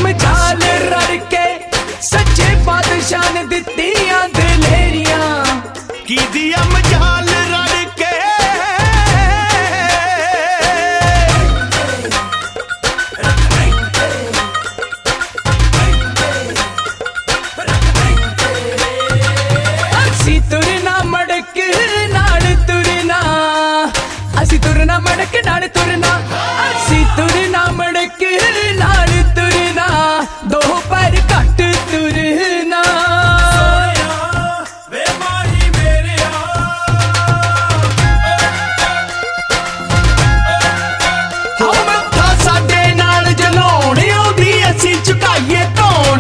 मजाल रड़ के सच्चे बादशाह ने दित्तियां दलेरियां की दिया मजाल रड़ के असी तुरना मड़क नाल तुरना असी तुरना मड़क नाल तुरना असी तुरना मड़क नाल तुरना दो पैर घट तुरना झुकाइए तौण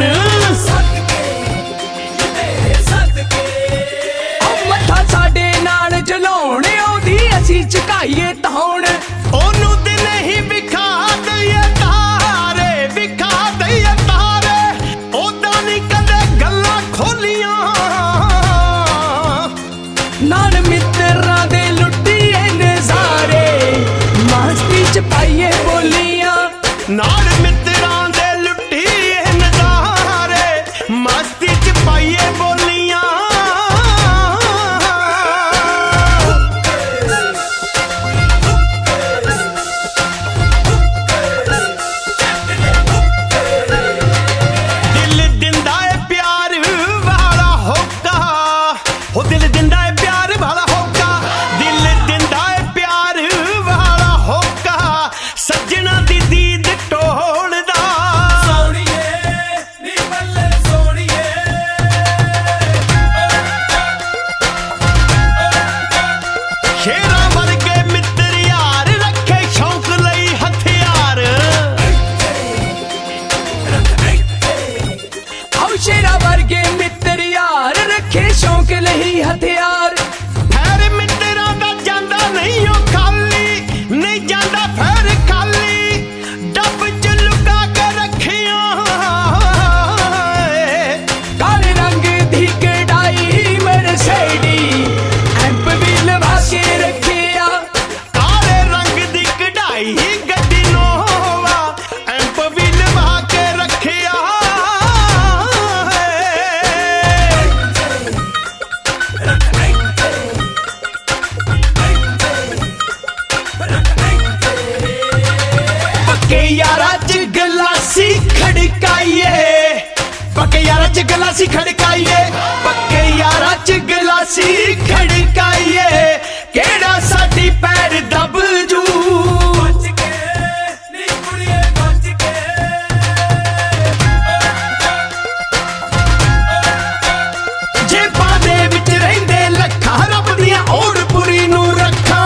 मत्था साडे नाल जलाउण ओदी असी झुकाइए तौण ओनू ते नहीं विखा दईए तारे विखा दईए तारे ओदा नहीं कदे गल्लां खोलियां नाल मित्तरां दे लुट्टिए नज़ारे मस्ती च पाइए बोलियां नाल मित्तरां मस्ती च पाइए बोलियां दिल दिंदा है प्यार वाला होका हो दिल दिंदा है प्यार वाला होका दिल दिंदा है प्यार वाला होका सज्जना दी दीद टोलदा शेरा वर्गे मित्र यार रखे शौक लई हथियार आओ शेरा वर्गे मित्र यार रखे शौक लई हथियार फैर मित्रा दा जांदा नहीं ओ खाली नहीं जांदा फैर खाली डब च लुका के रखियां काले रंग दी कढ़ाई मरसेडी एम्प भी लवा के रखिया काले रंग दी कढ़ाई गड्डी नोवा एम्प भी लवा के रखिया पक्के यारा च गलासी खड़काइए पक्के यारा च गलासी खड़काइए पक्के यारा च गलासी खड़काइए केड़ा साडी पैर दब जू जेबां दे विच रहिंदे लखां रब दियां ओड़ पुरी नूं रखां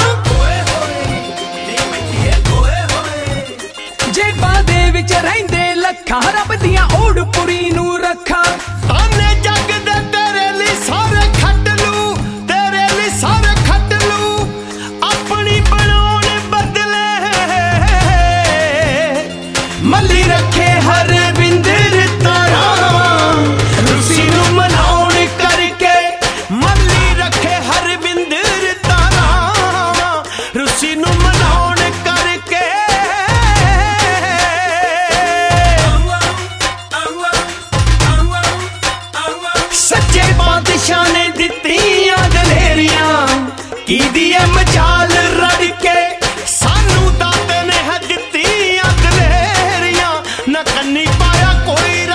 जेबां दे विच रहिंदे लखां रब दियां ओड़ पुरी नूं रखां ताने जग दे तेरे लिए सारे खट लू तेरे लिए सारे खट लू अपनी बनाउण बदले मल्ली रखे हर बिंदर तारा रुसी नूं मनाउण करके मल्ली रखे हर बिंदर तारा रुसी नूं मनाउण करके सच्चे बादशाह ने दित्तियां दलेरियां की दिए मजाल रड़ के सानू दाते ने है दित्तियां दलेरियां न कन्नी पाया कोई